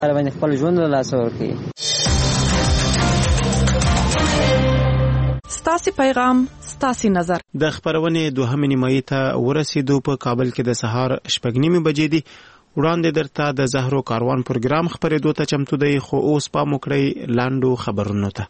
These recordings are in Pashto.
باندې خپل ژوند له لاسه ورکړي. ستاسي پیغام ستاسي نظر. د خبرونې دوهمې نیمایي ته ورسېدو. په کابل کې د سهار 6:30 بجې دي. وړاندې درته د زهرو کاروان پروګرام خبرېدو ته چمتو دی، خو اوس پام وکړئ لاندو خبرونو ته.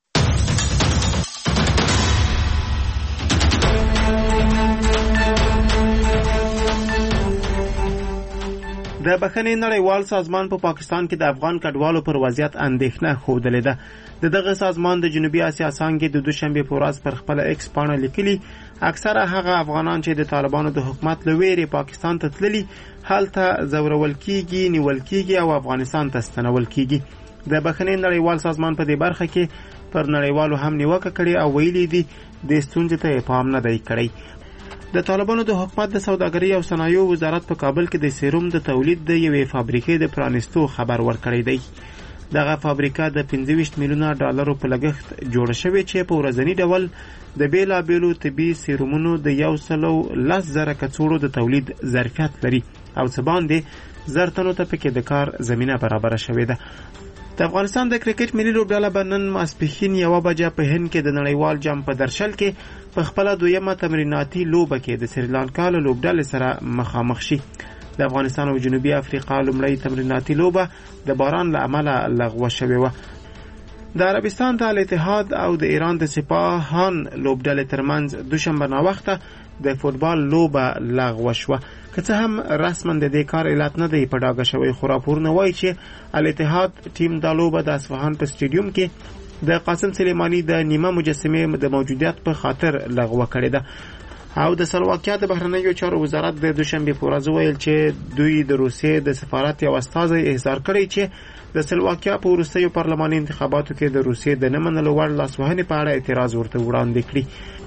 د بخښنې نړیوال سازمان په پاکستان کې د افغان کډوالو پر وضعیت اندېښنه ښودلې ده. دغه سازمان د جنوبي اسیا څانګې د دوشنبه په ورځ پر خپل ایکس پاڼه لیکلي اکثره هغه افغانان چې د طالبانو د حکومت له ویرې پاکستان ته تللي هلته زورول کیږي، نیول کیږي او افغانستان ته ستنول کیږي. د بخښنې نړیوال سازمان په دې برخه کې پر نړیوالو هم نیوکه کړې او ویلي دي د ستونزې ته پام نه دی کړی. د طالبانو د حکومت د سوداګرۍ او صنایعو وزارت په کابل کې د سیروم د تولید د یوې فابریکې د پرانیستو خبر ورکړی دی. دغه فابریکه د 25 میلیونه ډالرو په لګښت جوړه شوې چې په ورځنی ډول د بیلابیلو طبي سیرومونو د 110,000 کڅوړو د تولید ظرفیت لري او څه باندې 1000 تنو ته پکې د کار زمينه برابر شوې ده. د افغانستان د کرکټ ملي لوبډله نن ماسپښین 1 بجه په هند کې د نړیوال جام په درشل کې په خپل دویمه تمریناتي لوبه کې د سریلانکا له لوبډلې سره مخامخ شي. د افغانستان او جنوبي افریقا لومړی تمریناتي لوبه د باران له امله لغوه شوې و. د عربستان د الاتحاد او د ایران د سپاهان لوبډلې ترمنځ دوشنبه ناوخته د فوتبال لوبه لغوه شوه. که څه هم رسما د دې کار علت نه دی په ډاګه شوی، خو راپورونه وایي چې الاتحاد ټیم د لوبه د اصفهان په سټیډیوم کې د قاسم سلیمانی د نیمه مجسمه د موجودیت په خاطر لغوه کړې ده. او د سلواکیا د بهرنیو چارو وزارت د دوشنبه په ورځ ویل چې دوی د روسیې د سفارت یو استازی احضار کړی چې د سلواکیا په وروستیو پارلماني انتخاباتو کې د روسیې د نه منلو وړ لاسوهنې په اړه اعتراض ورته وړاندې کړی.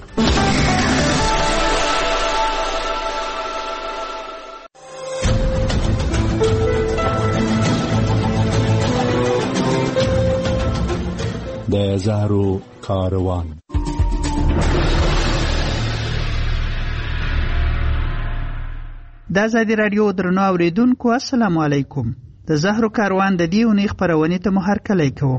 د زهرو کاروان. د ازادي رادیو درنو اوریدونکو السلام علیکم. د زهرو کاروان د دې اونۍ خبرونه ته محرکلی کوم.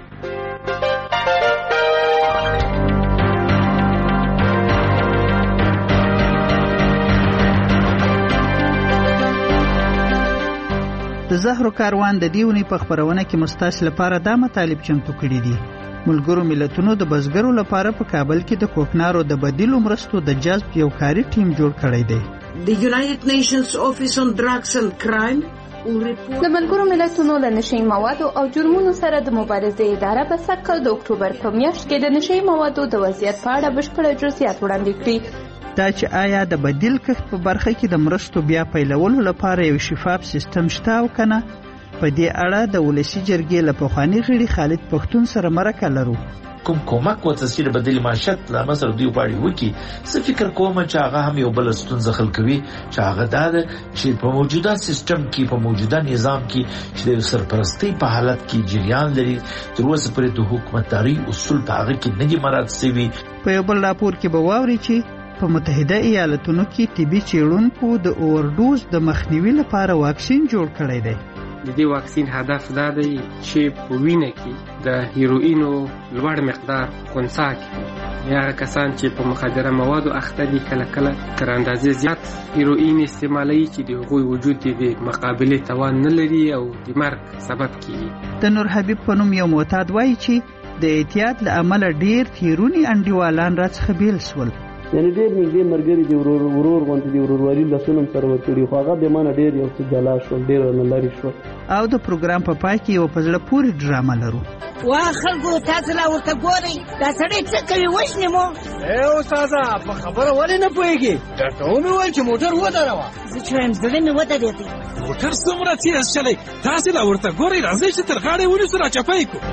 د زهرو کاروان د دې اونۍ په خبرونه کې مستاس لپاره دا مطالب چمتو کړي دي. ملګرو ملتونو د بزګرو لپاره په کابل کې د کوکنارو د بدیلو مرستو د جذب یو کاري ټیم جوړ کړی دی. The United Nations Office on Drugs and Crime د ملګرو ملتونو د نشي موادو او جرمونو سره د مبارزې اداره په سکل د اکتوبر په میاشت کې د نشي موادو د وضعیت په اړه بشپړ جزئیات وړاندې کړي. دا چې آیا د بدیل کښت په برخه کې د مرستو بیا پیلولو لپاره یو شفاف سیستم شته او کنه، په دې اړه د ولسی جرګې له پخوانی غړي خالد پښتون سره مرکه لرو. کوم کومک و تسهیل بدیل معیشت لا مثلا دیو پاړي وکی څه فکر کوم چې هغه هم یو بل ستونزه خل کوي چې هغه دا چې په موجوده سیستم کې په موجوده نظام کې چې د سرپرستی په حالت کې جریان لري تر اوسه پورې د حکومتداري اصول په هغه کې نه دي مراعات شوي. په یو بل راپور کې به واوري چې په متحده ایالاتونو کې طبي چیرونکو د اوورډوز د مخنیوي لپاره واکسین جوړ کړی دی. د دې واکسین هدف دا دی چې په وینه کې د هیروینو لوړ مقدار خنثی کړي. هغه کسان چې په مخدره موادو اخته دي کله کله تر اندازې زیات هیروین استعمالوي چې د هغوی وجود د مقابله توان نه لري او د مرګ سبب کیږي. د نور حبیب په نوم یو معتاد وایي چې د احتیاط له امله ډیر تیرونی انډیوالان راڅخه بیل سول. یعنی ډېر نږدې مرګري دی ورور غونډې دی وروروالي لاسونه سره ورکړي خو هغه به مانه ډېر یو څه جلا شو ډېر نه لري شو. او د پروګرام په پای کې یو په زړه پورې ډرامه لرو. وا خلکو تاسو لا ورته ګورئ دا سړی څه کوي وښنې مو استاده په خبره ولې نه پوهېږي درته ومې ویل چې موټر ودروه زه چې وایم زړه مې ودرېدی موټر څومره تېز چلی تاسې لا ورته ګورئ راځئ چې تر غاړې ونیسو راچپی کړو.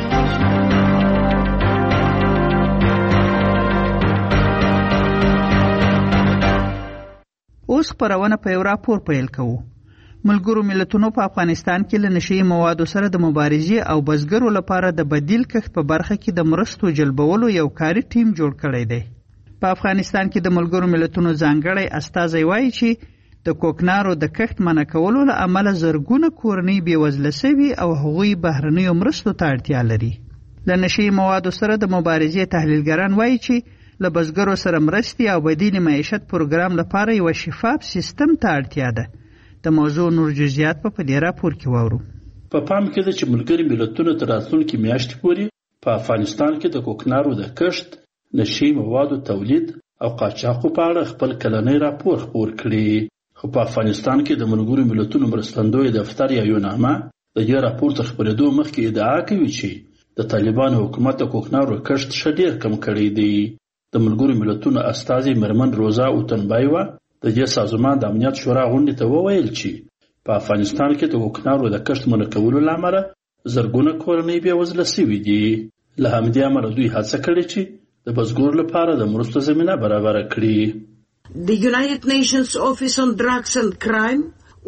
اوس خبرونه په یو راپور پیل کوو. ملګرو ملتونو په افغانستان کې له نشي موادو سره د مبارزې او بزګرو لپاره د بدیل کښت په برخه کې د مرستو جلبولو یو کاري ټیم جوړ کړی دی. په افغانستان کې د ملګرو ملتونو ځانګړی استازی وایي چې د کوکنارو د کښت منع کولو له امله زرګونه کورنۍ بېوزله سوي او هغوی بهرنیو مرستو ته اړتیا لري. له نشي موادو سره د مبارزې تحلیلګران وایي چې له بزګرو سره مرستې او بدیل معیشت پروګرام لپاره یو شفاف سیستم ته اړتیا ده. د موضوع نور جزئیات په دې راپور کې واورو. په پام کې ده چې ملګري ملتونه تر راتلونکي میاشتې پورې په افغانستان کې د کوکنارو د کښت، نشي موادو تولید او قاچاقو په اړه خپل کلنی راپور خپور کړي. خو په افغانستان کې د ملګرو ملتونو مرستندوی دفتر یا یوناما د دې راپور تر خپرېدو مخکې ادعا کوي چې د طالبانو حکومت د کوکنارو کښت ښه ډېر کم کړی دی. د ملګرو ملتونو استازي مرمن روزا اوتنبایوا د دې سازمان د امنیت شورا غونډې ته وویل چې په افغانستان کې د کوکنارو د کښت منع کولو له امله زرګونه کورنۍ بېوزله سوي دي. له همدې امله دوی هڅه کړې چې د بزګرو لپاره د مرستو زمینه برابره کړي. The United Nations Office on Drugs and Crime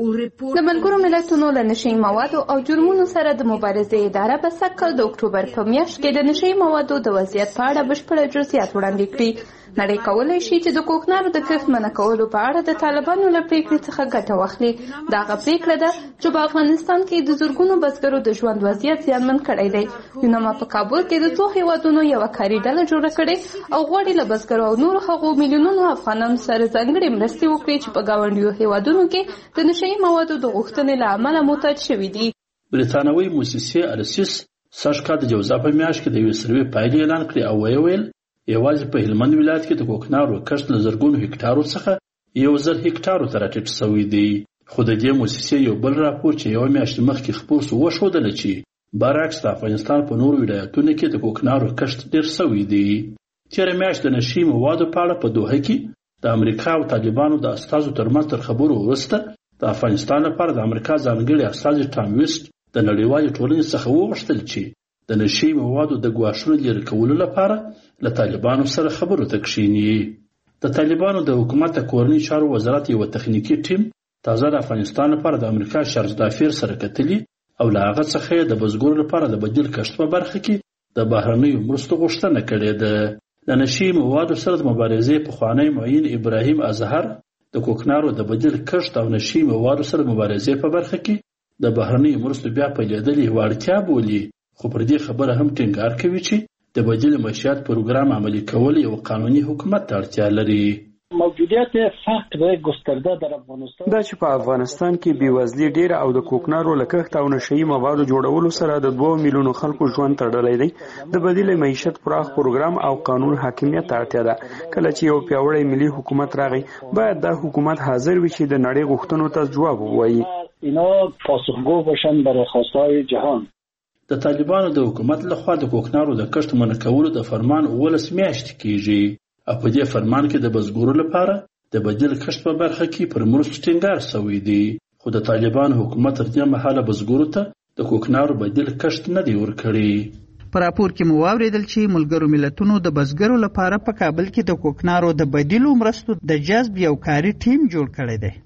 د ملګرو ملتونو له نشي موادو او جرمونو سره د مبارزې اداره په سږ د اکتوبر په میاشت کې د نشي موادو د وضعیت په اړه بشپړ جزئیات وړاندې کړي. نړۍ کولی شي چې د کوکنارو د کښت منع کولو په اړه د طالبانو له پریکړې څخه ګټه واخلي. دا هغه پریکړه ده چې په افغانستان کې د زرګونو بزګرو د ژوند وضعیت زیانمن کړی دی. یوناما په کابل کې د څو هیوادونو یوه کاري ډله جوړه کړې او غواړي له بزګرو او نورو هغو میلیونونو افغانانو سره ځانګړې مرستې وکړي چې په ګاونډیو هیوادونو کې د نشي موادو د غوښتنې له امله محتاج شوي دي. بریتانوي موسسې ارسیس سږ کال د جوزا په میاشت کې د یوې سروې پایلې اعلان کړې او ویل یوازې په هلمند ولایت کې د کوکنارو کښت له زرګونو هکټارو څخه 1000 هکټارو ته راټیټ شوی دی. خو د دې موسسې یو بل راپور چې یوه میاشت مخکې خپور شو وښودله چې برعکس د افغانستان په نورو ولایتونو کې د کوکنارو کښت ډېر شوی دی. تېره میاشت د نشي موادو په اړه په دوحه کې د امریکا او طالبانو د استازو ترمنځ تر خبرو وروسته د افغانستان لپاره د امریکا ځانګړي استازي ټام ویسټ د نړیوالې ټولنې څخه وغوښتل چې د نشي موادو د ګواښونو لرې کولو لپاره له طالبانو سره خبرو ته کښیني. د طالبانو د حکومت د کورنۍ چارو وزارت یو تخنیکي ټیم تازه د افغانستان لپاره د امریکا شرزدافیر سره کتلي او له هغه څخه د بزګرو لپاره د بدیل کښت په برخه کې د بهرنیو مرستو غوښتنه کړې ده. د نشي موادو سره د مبارزې پخوانی معین ابراهیم اظهر د کوکنارو د بدیل کښت او نشي موادو سره مبارزې په برخه کې د بهرنیو مرستو بیا پیلېدل یوه اړتیا بولي. خو پر دې خبره هم ټینګار کوي چې د بدیل معیشت پروګرام عملي کول یو قانوني حکومت ته اړتیا لري. موجودیت فقر گسترده در افغانستان دا چې په افغانستان کې بېوزلي ډېره او د کوکنارو له کښت او نشهیي موادو جوړولو سره د 2 میلیونو خلکو ژوند تړلی دی. د بدیل معیشت پراخ پروګرام او قانون حاکمیت ته اړتیا ده. کله چې یو پیاوړی ملي حکومت راغی باید دا حکومت حاضر وي چې د نړۍ غوښتنو ته ځواب ووایي. اینا پاسخگو باشن برای خواستهای جهان. د طالبانو د حکومت لخوا د کوکنارو د کښت منع کولو د فرمان 19 میاشتې کیږي او په دې فرمان کې د بزګرو لپاره د بدیل کښت په برخه کې پر مرستو ټینګار شوی دی. خو د طالبانو حکومت تر دې مهاله بزګرو ته د کوکنارو بدیل کښت نه دی ورکړی. په راپور کې مو واورېدل چې ملګرو ملتونو د بزګرو لپاره په کابل کې د کوکنارو د بدیلو مرستو د جذب یو کاري ټیم جوړ کړی دی.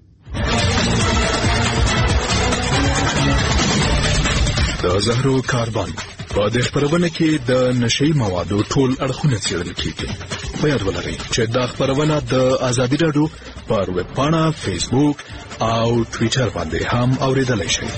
د زهرو کاربن په دې خبرونه کې د نشي موادو ټول اړخونه څېړل کیږي. په یاد ولرئ چې دا خبرونه د ازادي راډیو پر ویب پاڼه، فیسبوک او ټویټر باندې هم اوریدلای شئ.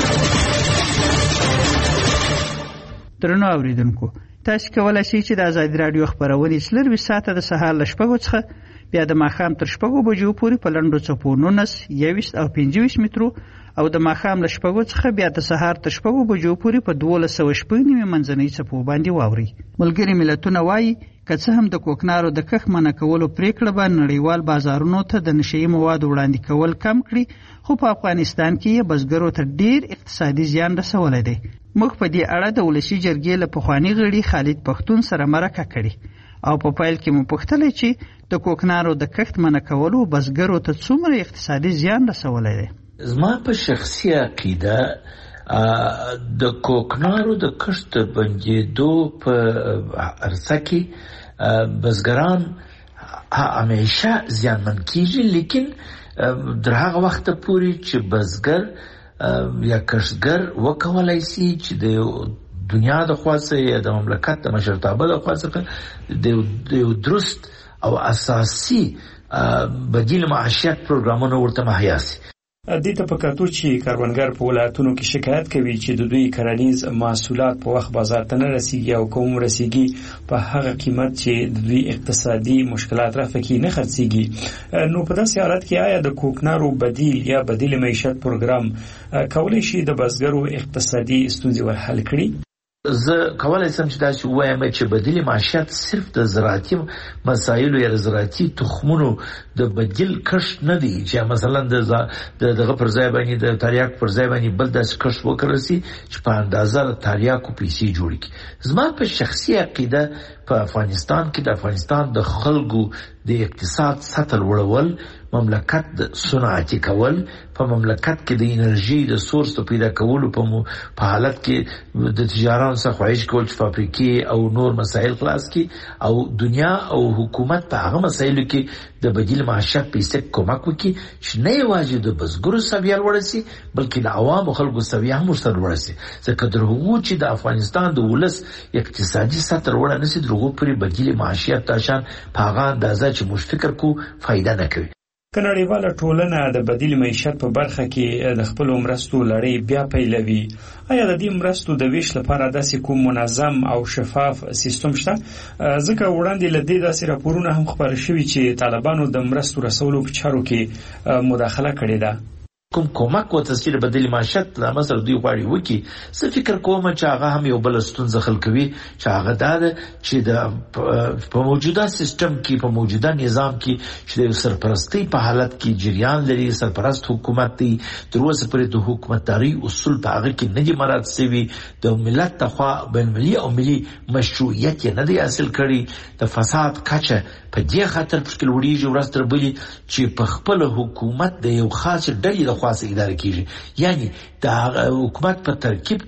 درنو اوریدونکو، تاسو کولای شئ چې د ازادي راډیو خبرونه سلروي ساعته د سهار له 6 څخه بیا د ماښام تر 6 بجو پورې په لنډو څپو 19 21 او 25 مترو او د ماښام له 6 څخه بیا د سهار تر 6 بجو پورې په 12.9 منځنۍ څپو باندې واوري. ملګري ملتونه وایي که څه هم د کوکنارو د کښت منع کولو پریکړه به نړیوال بازارونو ته د نشهیي موادو وړاندې کول کم کړي، خو په افغانستان کې یې بزګرو ته ډیر اقتصادي زیان رسولی دی. موږ په دې اړه د ولسي جرګې له پخواني غړي خالد پښتون سره مرکه کړې او په پیل کې مو پوښتلی چې د کوکنارو د کښت منع کولو بزګرو ته څومره اقتصادي زیان رسولی دی. زما په شخصي عقیده د کوکنارو د کښت بندېدو په عرصه کې بزګران همیشه زیانمن کیږي، لیکن در هغه وخت پورې چې بزګر یا کښتګر وکولای شي چې د دنیا د خواڅه یا د مملکت د مشرتابه د خواڅه د یو درست او اساسي بدیل معاشیت پروګرامونه ورته مهیا سي. دې ته په کتو چې کاروانګر په ولایتونو کې شکایت کوي چې د دوی کرنیز محصولات په وخت بازار ته نه رسیږي او کوم رسیږي په هغه قیمت چې د دوی اقتصادي مشکلات رافع کوي نه خرڅيږي. نو په داسې حالت کې آیا د کوکنارو بدیل یا بدیل معیشت پروګرام کولای شي د بزګرو اقتصادي ستونزې ورحل کړي؟ زه کولای سم چې تاسو وایم چې بدیل معیشت صرف د زراعتي مسایلو یا زراعتي تخمونو د بدیل کښت نه دی چې مثلا دغه پر ځای باندې د تریاک پر ځای باندې بل د کښت وکړسي چې په اندازه تریاکو پیسې جوړ کړي. زما په شخصي عقیده په افغانستان کې د افغانستان د خلکو د اقتصاد سطح لوړول، مملکت د صنعتي کول، په مملکت کې د انرژي د سورس پیدا کولو په حالت کې د تجارت څخه خواهش کول چې فابریکې او نور مسایل خلاص کی او دنیا او حکومت په هغه مسایلو کې د بدیل معیشت پیسې کومک وکړي چې نه یوازې د بزګرو سویه ورسي بلکې د عوامو خلکو سویه هم ورسره ورسي. ځکه درغو چې د افغانستان د ولس اقتصادي سطح ورته نشي درغو پر بدیل معیشت تاشان په هغه اندازه چې موږ فکر کو فائدہ نه کوي. کنړیواله ټولنه د بدیل معیشت په برخه کې د خپل مرستو لړۍ بیا پیلوي. آیا د دې مرستو د ویش لپاره داسې کوم منظم او شفاف سیستم شته؟ ځکه وړاندې له دې داسې راپورونه هم خبر شوي چې طالبانو د مرستو رسولو په چارو کې مداخله کړې ده. کوم کومک و تسهیل بدیل معیشت لا مثلا دوی غواړي وکي. زه فکر کوم چې هغه هم یو بل ستونزه خلکوي چې هغه دا چې د په موجوده سیستم کې په موجوده نظام کې چې د سرپرستی په حالت کې جریان لري، سرپرست حکومت دی تر اوسه پورې د حکومتداري اصول په هغه کې نه دي مراعات شوي، د ملت تخوا بین ملي او ملي مشروعیت نه دی حاصل کړي. د فساد کچه په دې خاطر مشکل وړيږي ورځ تر بلې چې په خپل حکومت د یو خاص ډلې د خاصه اداره کیږي، یعنی د حکومت په ترکیب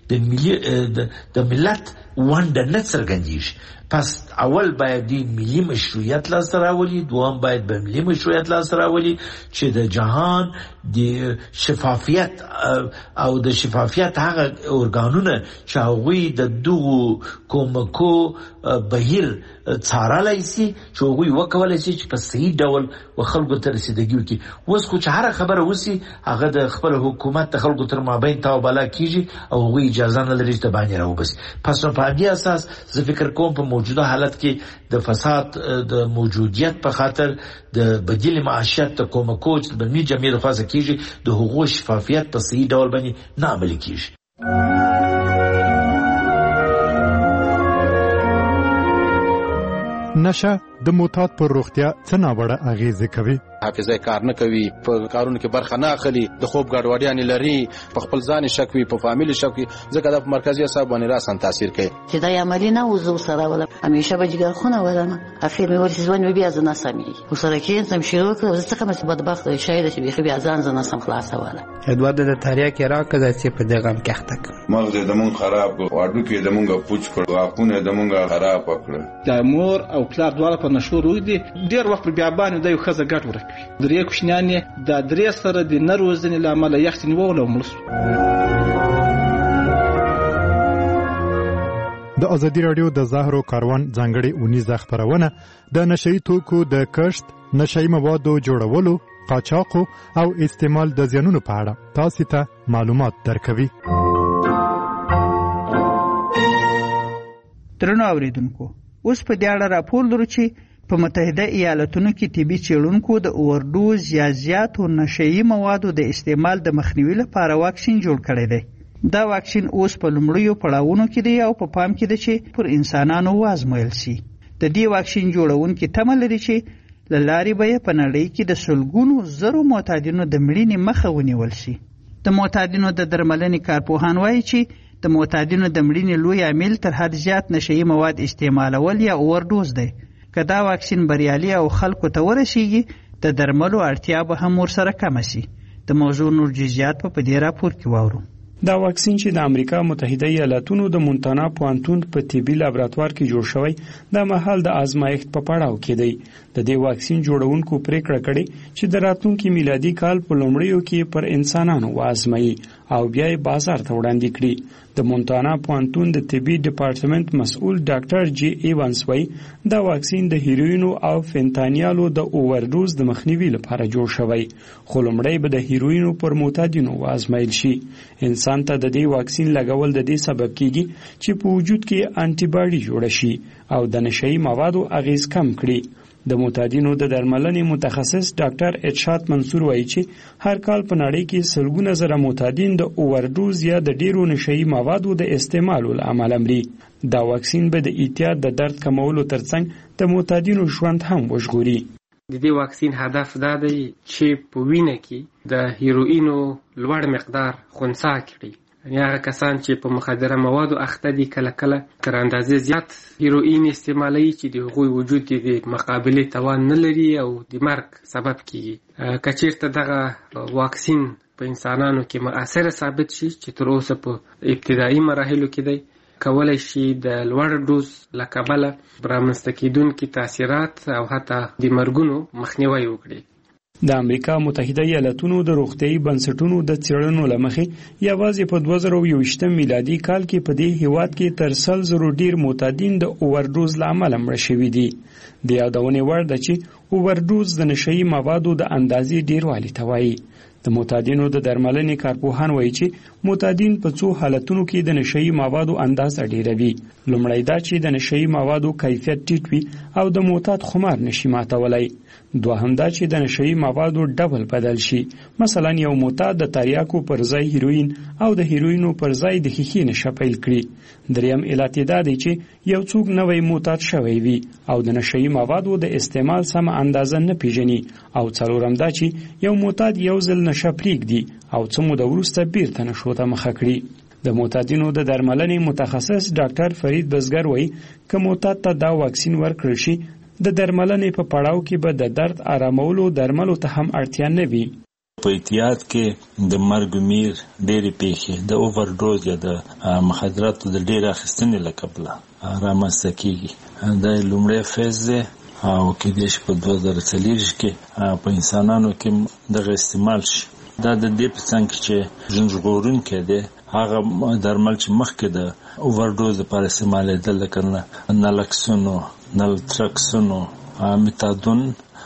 کې د ملت ونډه نه څرګندېږي. پس اول باید دی ملي مشروعیت لاسته راولي، دوم باید به ملي مشروعیت لاسته راولي چې د جهان د شفافیت او د شفافیت هغه ارګانونه چې هغوی د دغو کومکو بهیر څارلای شي چې هغوی وکولای شي چې په صحیح ډول خلکو ته رسیدګي وکړي. اوس خو چې هر خبره وسی هغه د خپل حکومت د خلکو تر مابین تاوبالا کیږي او هغوی اجازه نه لري چې باندې راوبسي. پس په دې اساس زه فکر کوم په موجوده حالت کې د فساد د موجودیت په خاطر د بدیل معیشت د کومکو چې د بنی جمعیت خاصه کیږي د حقوق شفافیت په صحیح ډول باندې نه عملي کیږي. نشه د معتاد پر روغتیا څه ناوړه اغیزه کوي؟ حافظه کار نه کوي، په کارونو کې برخه نه اخلي، د خوب ګډوډیان لري، په خپل ځان شک وي، په فامیل شک وي، ځکه د مرکزي اعصاب باندې راسن تاثیر کوي. چې دا عملی نه وزو سره ولا همیشه به جګر خونه ولما اخر مې ورسې ځوان بیا زنه سمي وسره کې سم شروع کړ. زه څنګه مې بدبخت شاید چې بیا ځان زنه سم خلاص ولا ادوار د تاریا کې راکړه چې په دغه کې اخته مغز د مون خراب واډو کې د مونږه پوچ کړو، اپونه د مونږه خراب کړو. د مور او پلار دواړه په نشو روي دي، ډیر وخت بیا باندې د یو خزه ګټ ورکوي. درې کوشنیانې د درې سره د نروزنې لامل یختنی وولو ملس. د ازادي رادیو د زهرو کاروان ځانګړي اونیزه خبرونه د نشئی توکو د کښت، نشئی موادو جوړولو، قاچاقو او استعمال د زیانونو په اړه تاسو ته معلومات درکوي. درنو اوریدونکو، اوس په دې اړه راپور لرو چې په متحده ایالاتونو کې طبي څېړونکو د اوورډوز یا زیاتو نشئی موادو د استعمال د مخنیوي لپاره واکسین جوړ کړی دی. دا واکسین اوس په لومړیو پړاوونو کې دی او په پام کې دی چې پر انسانانو وازمویل شي. د دې واکسین جوړونکي تمه لري چې له لارې به په نړۍ کې د سلګونو زرو معتادینو د مړینې مخه ونیول شي. د معتادینو د درملنې کارپوهان وایي چې د معتادینو د مړینې لوی عامل تر حد زیات نشئی مواد استعمالول یا اوورډوز دی. که دا واکسین بریالي او خلکو ته ورسیږي د درملو اړتیا به هم ورسره کمه شي. د موضوع نور جزئیات په دې راپور کې واورو. دا واکسین چې د امریکا متحده ایالاتونو د مونتانا پوهنتون په طبي لابراتوار کې جوړ شوی د مهال د آزمایښت په پړاو کې دی. د دې واکسین جوړونکو پریکړه کړې چې د راتلونکي میلادي کال په لومړیو کې پر انسانانو وازمایي او بیا یې بازار ته وړاندې کړي. د مونټانا پوهنتون د طبي ډپارټمنټ مسؤل ډاکټر جی ایوانس وایي دا واکسین د هیروینو او فنتانیالو د اوورډوز د مخنیوي لپاره جوړ شوی، خو لومړی به د هیروینو پر معتادینو وازمایل شي. انسان ته د دې واکسین لګول د دې سبب کیږي چې په وجود کې انټي باډي جوړ شي او د نشهیي موادو اغیز کم کړي. د معتادینو د درملنې متخصص ډاکټر ارشاد منصور وایي چې هر کال په نړۍ کې سلګونه زره معتادین د اوورډوز یا د ډیرو نشهیي موادو د استعمال له امله مري. دا واکسین به د اعتیاد د درد کمولو ترڅنګ د معتادینو ژوند هم وژغوري. د دې واکسین هدف دا دی چې په وینه کې د هیروینو لوړ مقدار خنثی کړي. یعنی هغه کسان چې په مخدره موادو اخته دي کله کله تر اندازې زیات هیروین استعمالوي چې د هغوی وجود د مقابلې توان نه لري او د مرګ سبب کیږي. که چیرته دغه واکسین په انسانانو کې مؤثر ثابت شي چې تر اوسه په ابتدایي مراحلو کې دی، کولای شي د لوړ دوز له کبله رامنځته کېدونکي تاثیرات او حتی د مرګونو مخنیوی وکړي. د امریکا متحده ایالاتونو د روغتیايي بنسټونو د څېړنو له مخې یوازې په 2021 میلادي کال کې په دې هیواد کې تر 100,000 ډیر معتادین د اوورډوز له امله مړه شوي دي. د یادونې وړ ده چې اوورډوز د نشهیي موادو د اندازې ډیروالي ته وایي. د معتادینو د درملنې کارپوهان وایي چې معتادین په څو حالتونو کې د نشهیي موادو اندازه ډیروي. لومړی دا چې د نشهیي موادو کیفیت ټیټ وي او د معتاد خمار نشي ماتولی. دوهم دا چې د نشهیي موادو ډبل بدل شي، مثلا یو معتاد د تریاکو پر ځای هیروین او د هیروینو پر ځای د ښیښې نشه پیل کړي. دریم علت دا دی چې یو څوک نوی معتاد شوی وي او د نشهیي موادو د استعمال سمه اندازه نه پیژني، او څلورم دا چې یو معتاد یو ځل نشه پرېږدي او څه موده وروسته بیرته نشو ته مخه کړي. د معتادینو د درملنې متخصص ډاکټر فرید بزګر وایي که معتاد ته دا واکسین ورکړل شي، د درملنې په پړاو کې به د درد آرامولو درملو ته هم اړتیا نه وي. په احتیاط کې د مرګ میر ډېرې پیښې د اوورډوز یا د مخدراتو د ډېر اخیستنې له کبله رامنځته کېږي. دا لومړی فیز دی او کېدای شي په 2040 کې په انسانانو کې دغه استعمال شي. دا د دې په څنګ کې چې ژوند ژغورونکی دی، هغه درمل چې مخکې د اوورډوز لپاره استعمالېدل لکه نالکسونو، نالټرکسونو، میتادون،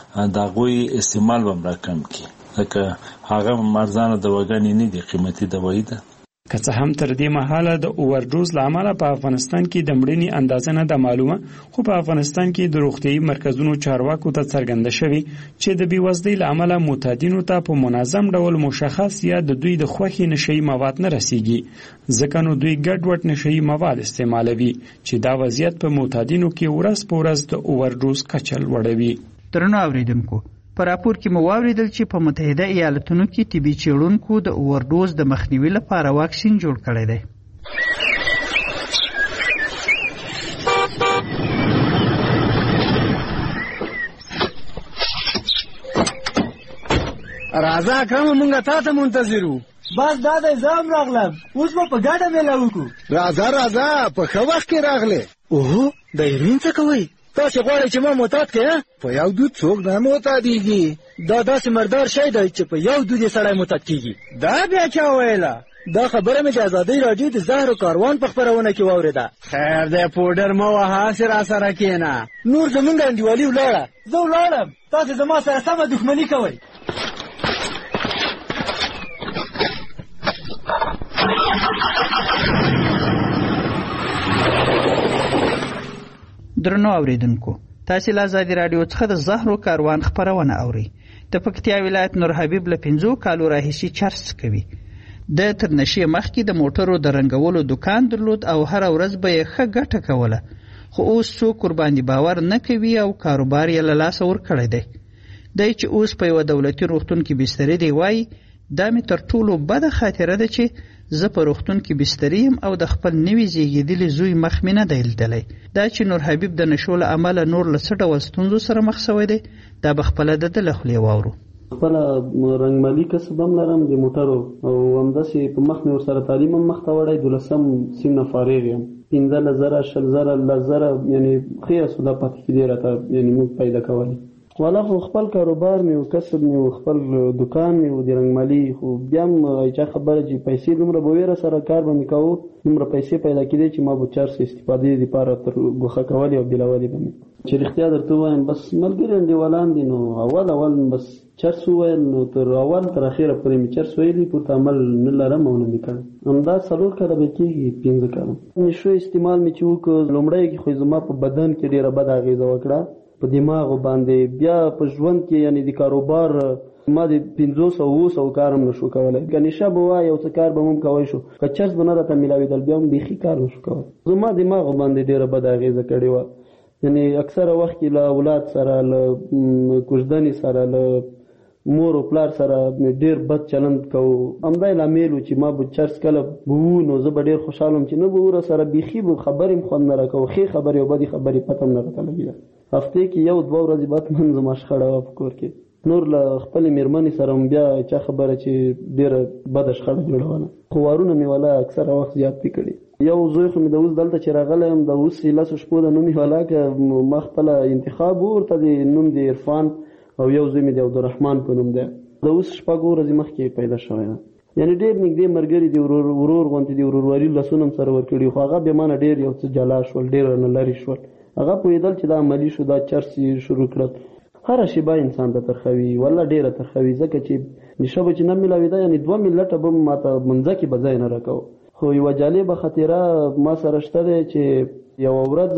د هغوی استعمال به هم راکم کړي ځکه هغه ارزانه دواګانې نه دي، قیمتي دوایي ده. که څه هم تر دې مهاله د اوورډوز له امله په افغانستان کې د مړینې اندازه نه ده معلومه، خو په افغانستان کې د روغتیايي مرکزونو چارواکو ته څرګنده شوي چې د بېوزلۍ له امله معتادینو ته په منظم ډول مشخص یا د دوی د خوښې نشهیي مواد نه رسیږي، ځکه نو دوی ګډوډ نشهیي مواد استعمالوي چې دا وضعیت په معتادینو کې ورځ په ورځ د اوورډوز کچه لوړوي. درنو اوریدونکو، په راپور کې مو واوریدل چې په متحده ایالاتونو کې طبي څېړونکو د اوورډوز د مخنیوي لپاره واکسین جوړ کړی دی. راځه اکرم، مونږ تا ته منتظر وو. بس دا دی زه هم راغلم، اوس به په ګډه میله وکړو. راځه په ښه وخت کې راغلې. اوهو، د هیروین څه کوئ؟ تاسې غواړئ چې ما معتاد کړئ؟ په یو دود څوک نه معتادېږي. دا داسې مردار شی دی چې په یو دود یې سړی معتاد کېږي. دا بیا چا ویله؟ دا خبره مې د ازادۍ راډیو د زهرو کاروان په خپرونه کې واورېده. خیر دی، پوډر مه وهه، هسې راسره کښېنه. نور زمونږ انډیوالي ولاړه. زه ولاړم، تاسې زما سره سمه دښمني کوئ. درنو اوریدونکو، تاسې له ازادي راډیو څخه د زهرو کاروان خپرونه اورئ. د پکتیا ولایت نور حبیب له 5 کالو راهیسې چرس کوي. د تر نشې مخکې د موټرو د رنګولو دکان درلود او هر ورځ به یې ښه ګټه کوله، خو اوس څوک ورباندې باور نه کوي او کاروبار یې له لاسه ورکړی دی. دی چې اوس په یوه دولتي روغتون کې بستري دی وایي دا مې تر ټولو بده خاطره ده چې زه په روغتون کې بستري یم او د خپل نوي زیږېدلي زوی مخ مې نه دی لیدلی. دا چې نور حبیب د نشو له امله نور له څه ډول ستونزو سره مخ شوی دی، دا به خپله د ده له خولې واورو. خپله رنګمالي کسب هم لرم د موټرو، او همداسې په مخ مې ورسره تعلیم هم مخته وړی. 12 سیم نه فارغ یم. 15,000 20,000 10,000 یعنې ښې سودا پاتې کېدې راته یعنې موږ پیدا کولی. والا خو خپل کاروبار مې او کسب مې او خپل دکان مې او د رنګمالي خو بیا هم چا خبره چې پیسې دومره به ویره سره کار به مې کوو دومره پیسې پیدا کېدی چې ما به چرس استفادې دپاره تر ګوښه کولې او بېلولې به مې چې رښتیا درته ووایم بس ملګري انډیوالان دي نو اول بس چرس وویل نو تر اول تر اخره پورې مې چرس ویلي پورته عمل نه لرم او نه مې کړی همدا 4 کاله به کېږي 5 کاله نشو استعمال مې چې وکړ لومړی کې خو زما په بدن کې ډېره بده اغېزه وکړه په دماغ باندې بیا په ژوند کې یعنی د کاروبار ما د 500 کار هم نشو کولی که نشه به وای یو څه کار به هم کوی شو که چرس به نه راته میلاوېدل بیا هم بیخي کار نشو کولی زما دماغ باندې ډېره بده اغېزه کړې وه یعنی اکثره وخت کې له اولاد سره له کوژدنې سره له مور او پلار سره ډېر بد چلند کوو همدا لامل و چې ما به چرس کله بو نو زه به ډېر خوشحاله وم چې نه به ور سره بیخي به خبرې هم خوند نه راکوو ښې خبرې او بدې خبرې پته هم نه راته لګېده هفتې کې 1-2 ورځې بعد من زما شخړه وه په کور کې نور له خپلې مېرمنې سره هم بیا چا خبره چې ډېره بده شخړه جوړوله خو وارونه مې والا اکثره وخت زیات پې کړي یو زوی خو مې د اوس دلته چې راغلی یم د اوس 10 شپو د نوم یې والا که ما خپله انتخاب ورته د نوم د عرفان او یو زوی مې د عبدالرحمن په نوم دی د اوس 6 ورځې مخکې پیدا شوی ده یعنی ډېر نږدې ملګري دي ورور غوندې د وروروالي لاسونه هم سره ورکړي خو هغه بیا مانه ډېر یو څه جلا شول ډېر رانه لرې شول هغه پوهېدل چې دا عملي شو دا چرس یې شروع کړل هره شیبه انسان ته ترخوي والله ډېره ترخوي ځکه چې نشه به چې نه میلاوېده یعنې 2 ملټه به ما ته منځه کې به ځای نه راکوو خو یوه جالبه خاطره ما سره شته دی چې یوه ورځ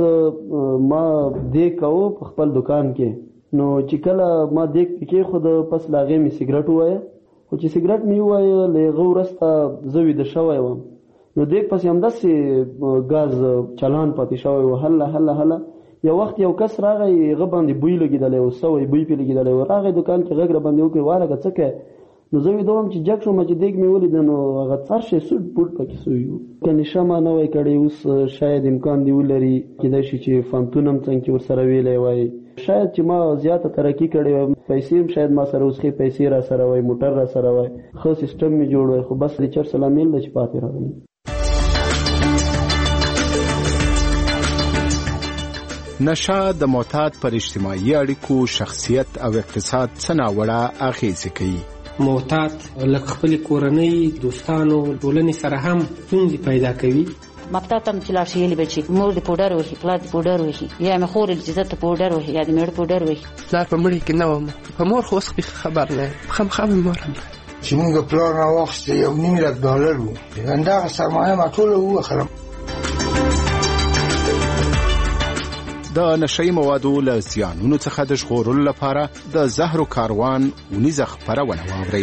ما دیګ کوو په خپل دکان کې نو چې کله ما دیګ کېښود پس له هغې مې سګرټ ووایه خو چې سګرټ مې ووایه له هغه وروسته زه ویده شوی وم نو دیګ پسې همداسې ګاز چالان پاتې شوی و هله یو وخت یو کس راغی هغه باندې بوی لګېدلی و سوی بوی پې لګېدلی و راغی دکان کې غږ را باندې وکړې وارګه څه کوې نو زه ویده وم چې جګ شوم چې دیګ مې ولیده نو هغه څر شی سوټ بوټ پکې سوي وو که نشه ما نه وای کړی اوس شاید امکان دی ولري کېدای شي چې فانتون هم څنګ کې ورسره ویلی وای شاید چې ما زیاته ترقي کړې وای پیسې هم شاید ما سره اوس ښې پیسې را سره وای موټر را سره وای ښه سیسټم مې جوړ وای خو بس د چرس لامل ده چې پاتې راغلی نشه د معتاد پر اجتماعي اړیکو شخصیت او اقتصاد څه ناوړه اغېزې کوي معتاد لکه خپلې کورنۍ دوستانو ټولنې سره هم ستونزې پیدا کوي مکتب ته چې لاړ شي یې به چې مور دې پوډر وهي پلار دې پوډر وهي یا مې خور چې زه ته پوډر وهي یا دې مېړه پوډر وهي پلار په مړي کې نه وم په مور خو اوس خبر نه یم خامخا مې مور هم چې موږ پلار راواخیسته $1.5 لک وو همدغه سرمایه ما ټوله ووخلم د نشئی موادو له زیانونو څخه د ژغورلو لپاره د زهرو کاروان اونیزه خپرونه واورئ.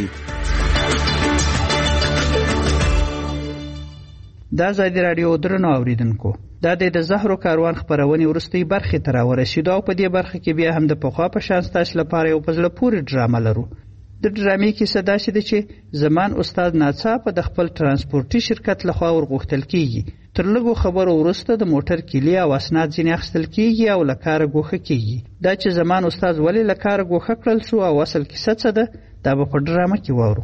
دا ازادي راډیو درنو اوریدونکو دا د زهرو کاروان خپرونې وروستۍ برخې ته راورسېدو او په دې برخه کې بیا هم د پخوا په شان ستاسو لپاره یو په زړه پورې ډرامه لرو. د ډرامې کیسه داسې ده چې زمان استاد ناڅاپه د خپل ترانسپورتي شرکت لخوا ورغوښتل کیږي. تر لږو خبرو وروسته د موټر کیلي او اسناد ځینې اخیستل کیږي او له کاره ګوښه کیږي. دا چې زمان استاد ولې له کاره ګوښه کړل شو او اصل کیسه څه ده دا به په ډرامه کې واورو.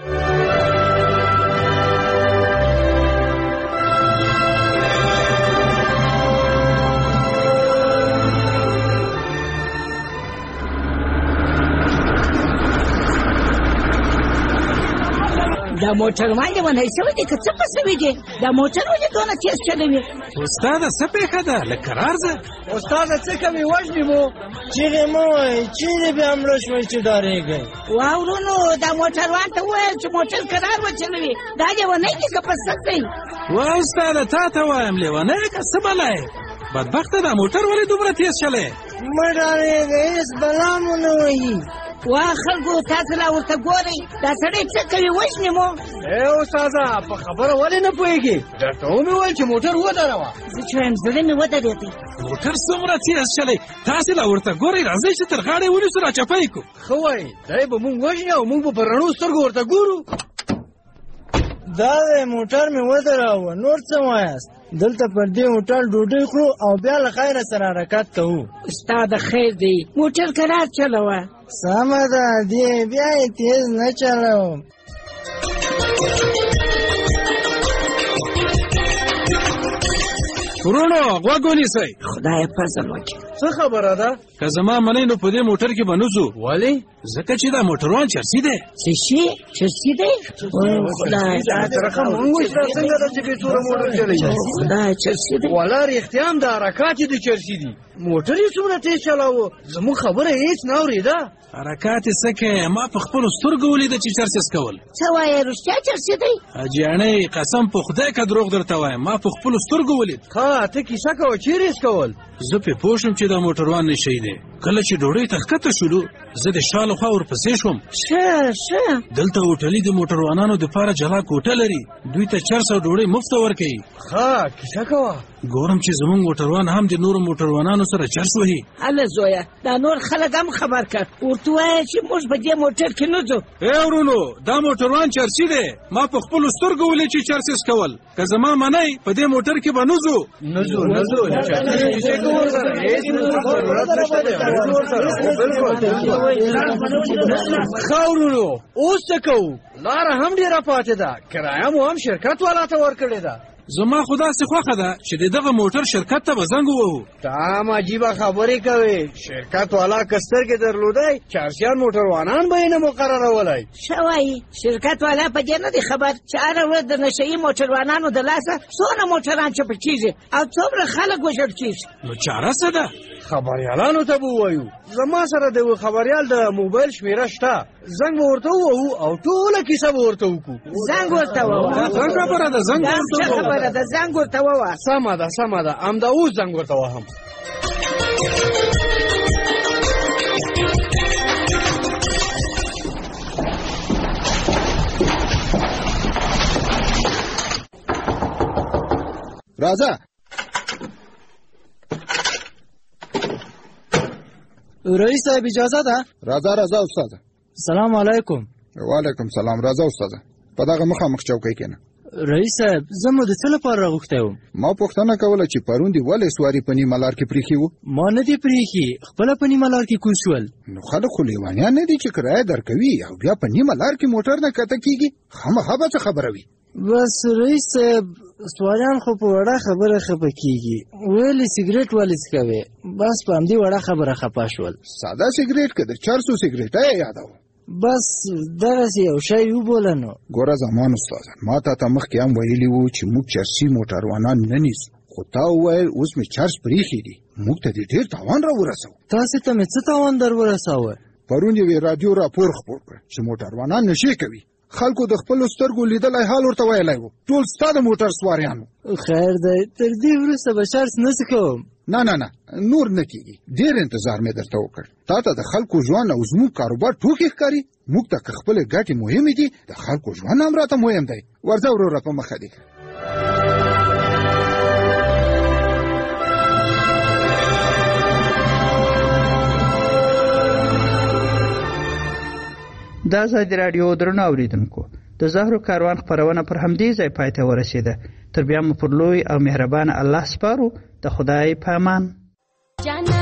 دا موټر باندې ونه شوی دی که څه په سوي دی دا موټر ولې دونه تیز چلوي استاده څه پېښه ده لکه قرار ځه استاده څه کوي وژنې مو چیغې مه وایئ چیرې بیا مړه شوئ چې ډارېږئ واورونو دا موټروان ته وویل چې موټر قرار وچلوي دا لیونی دی که په سد دی وا استاده تا ته وایم لیونی که څه بلی بدبخته دا موټر ولې دومره تیز چلی مه ډارېږئ هېڅ بلا مو نه وهي وا خلکو تاسو لا ورته ګورئ دا سړی څه کوي وژنې مو ای استاده په خبره ولې نه پوهېږې درته ومې ویل چې موټر ودروه زه چې وایم زړه مې ودرېدی موټر څومره تیز چلی تاسې لا ورته ګورئ راځئ چې تر غاړې ونیسو راچپی کړو ښه وایي دی به مونږ وژني او مونږ به په رڼو سترګو ورته ګورو دا دی موټر مې ودراوه نور څه وایاست دلته پر دې هوټل ډوډۍ خورو او بیا له خیره سره حرکت کوو استاده خیر دی موټر قرار چلوه سمه ده دې بیا یې تیز نه چلوم ورونو غوږ ونیسئ خدای فضل وکړي څه خبره ده که زما منی نو په دې موټر کې به نه ځو. ولې؟ ځکه چې دا موټروان چرسي دی. څه شي؟ چرسي دی؟ خدای رقم مونږ وشته څنګه د چې بېتوره موټر چلوي؟ خدای چرسي دی. والا رښتیا هم د حرکات یې د چرسي دي. موټر یې څومره تېز چلاوه، زموږ خبره هېڅ نه اورېده. حرکات یې څه کوې؟ ما په خپلو سترګو ولیده چې چرس یې څکول. څه وایې رښتیا چرسي دی؟ حاجیانۍ قسم په خدای که دروغ درته وایم، ما په خپلو سترګو ولید. ښه ته کیسه کوه، چیرې یې څکول؟ زه پې پوه شوم چې دا موټروان نشی دی. کله چې ډوډۍ ته ښکته شولو زه د شا له خوا ورپسې شوم. ښه دلته هوټلي د موټروانانو دپاره جلا کوټه لري، دوی ته چرس او ډوډۍ مفته ورکوي. ښه کیسه کوه. ګورم چې زمونږ موټروان هم د نورو موټروانانو سره چرس وهي. هله زویه دا نور خلک هم خبر کړ، ورته ووایه چې موږ په دې موټر کې نه ځو. ای ورونو دا موټروان چرسي دی، ما په خپلو سترګو ولید چې چرس یې څکول. که زما منئ په دې موټر کې به نه ځو. ښه ورونو اوس څه کوو؟ لاره هم ډېره پاتې ده، کرایه مو هم شرکت والا ته ورکړې ده. زما خو داسې خوښه ده چې د دغه موټر شرکت ته به زنګ ووهو. ته هم عجیبه خبرې کوې. شرکت والا که سترګې درلودی چارسیان موټروانان به یې نه مقررولای. ښه وایي شرکت والا په دې نه دی خبر چې هره ورځ د نشهیي موټروانانو د لاسه څونه موټران چپه کېږي او څومره خلک وژل کېږي. نو چاره څه ده؟ خبریالانو ته به ووایو. زما سره د یوه خبریال د موبایل شمېره شته، زنګ به ورته ووهو او ټوله کیسه به ورته وکړو. زنګ ورته ووهو؟ دا څه خبره ده؟ زنګ ورته ووهو؟ د زنګ ورته ووهه. سمه ده همدا اوس زنګ ورته وهم. راځه رئیس صاحب اجازه ده؟ راځه استاده. سلام علیکم. وعلیکم سلام. راځه استاده په دغه مخامخ چوکۍ کېنه. رئیس صاحب زه مو د څه لپاره راغوښتی وم؟ ما پوښتنه کوله چې پرون دې ولې سواري په نیمه لار کې پرېښي وو؟ ما نه دي پرېښي، خپله په نیمه لار کې کوز شول. نو خلک خو لیوانیان نه دي چې کرایه درکوي او بیا په نیمه لار کې موټر نه کته کېږي. خامخا به څه خبره وي. بس رئیس صاحب سواریان خو په وړه خبره خفه کېږي، ویلې سګرېټ ولې څکوې؟ بس په همدې وړه خبره خفه شول. ساده سګرېټ که د چرسو سګرېټه یې یادوه؟ بس دغسې یو شی وبوله. نو ګوره زمان استاده ما ته مخکې هم ویلي وو چې موږ چرسي موټروانان نه نیسو، خو تا وویل اوس مې چرس پرېښي دي، موږ ته دې ډېر تاوان را ورسو. تاسې ته مې څه تاوان در ورساوه؟ پرون یوې راډیو راپور خپور کړ چې موټروانان نشې کوي. خلکو د خپلو سترګو لیدلی حال ورته ویلی وو، ټول ستا د موټر سواریانو. خیر دی تر دې وروسته به چرس نه څکوم. نه نور نه کېږي. ډېر انتظار مې درته وکړ. تا ته د خلکو ژوند او زموږ کاروبار ټوکې ښکاري. موږ ته که خپلې ګټې مهمې دي د خلکو ژوند هم راته مهم دی. ورځه وروره په مخه دي. د ازادي راډیو درنو اوریدونکو د زهرو کاروان خپرونه پر همدې ځای پای ته ورسېده. تر بیا مو پر لوی او مهربان الله سپارو. د خدای په امان.